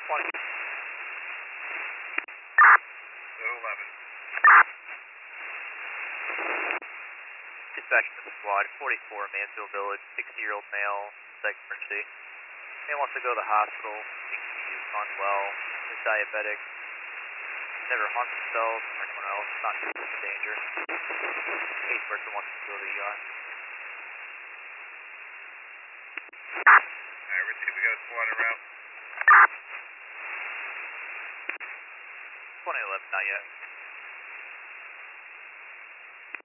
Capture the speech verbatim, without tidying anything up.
twenty. eleven. Dispatch to the squad, forty-four, Mansfield Village, sixty-year-old male, psych emergency. Man wants to go to the hospital, seems to be unwell, is diabetic, never harmed himself or anyone else, not in danger. Case person wants to go to the E R. Alright, Richie, we got a squad en route. twenty eleven, not yet.